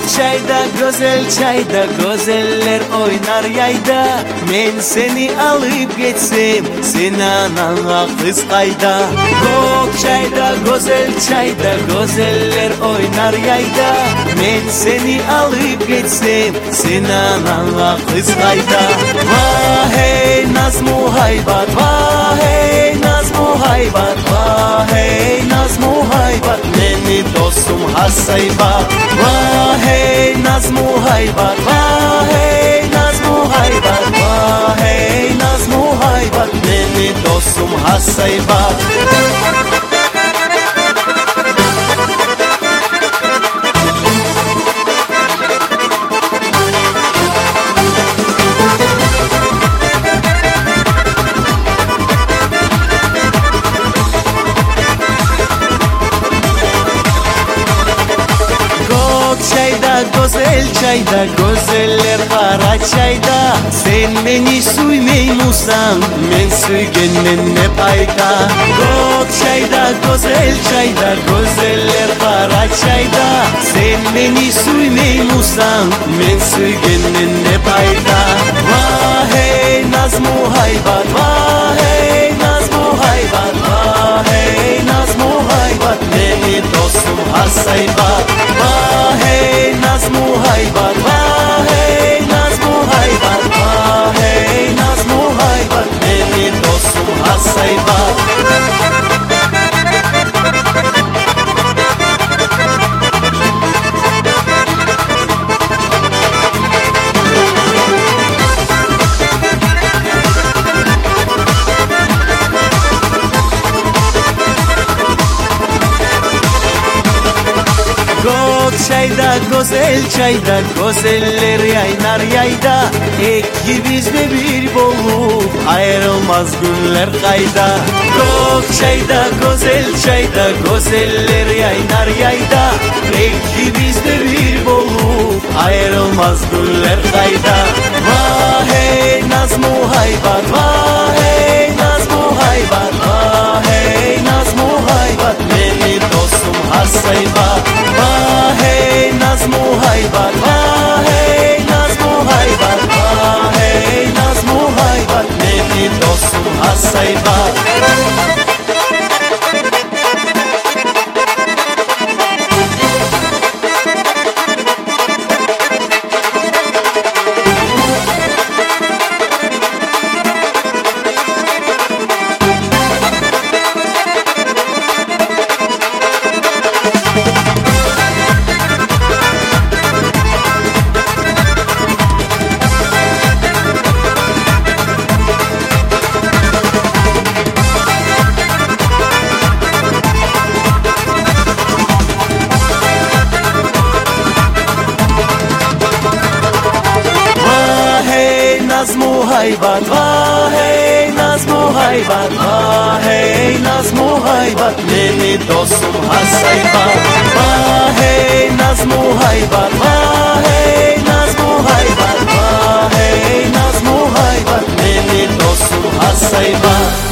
çayda, güzel çayda, güzeller oynar yayda. Men seni alıp geçsem, sen anana kız kayda. Kok çayda, güzel çayda, güzeller oynar yayda. Men seni alıp geçsem, sen anana kız kayda. Vah hey naz muhaybat, vah hey naz muhaybat, vah hey naz muhaybat. Meni dostum hassaybat, vah hey naz muhaybat, vah hey naz muhaybat, vah hey naz muhaybat. Meni dostum hassaybat. Çayda, güzel çayda, güzeller kara çayda. Sen beni suymeymusan, men süygenden ne payda. Kok çayda, güzel çayda, güzeller kara çayda. Sen beni suymeymusan, men süygenden ne payda. Vah hey naz muhaybat, vah hey naz muhaybat, vah hey naz muhaybat. Beni dostum hassaybat, vah hey naz muhaybat, vah hey naz muhaybat, vah hey naz muhaybat. Beni dostum hassaybat. Çayda, güzel çayda, güzeller yaynar yayda. İkimizde bir bolluk, ayrılmaz günler kayda. Kok çayda, güzel çayda, güzeller yaynar yayda. İkimizde bir bolluk, ayrılmaz günler kayda. Vah hey naz muhaybat, vah hey naz muhaybat, vah hey naz muhaybat. Beni dostum hassaybat, vah hey naz muhaybat, vah hey naz muhaybat, vah hey naz muhaybat. Beni dostum hassaybat. Naz muhaybat, vah hey naz muhaybat, vah hey naz muhaybat. Beni dostum hassaybat, vah hey naz muhaybat, vah hey naz muhaybat, vah hey naz muhaybat. Beni dostum hassaybat.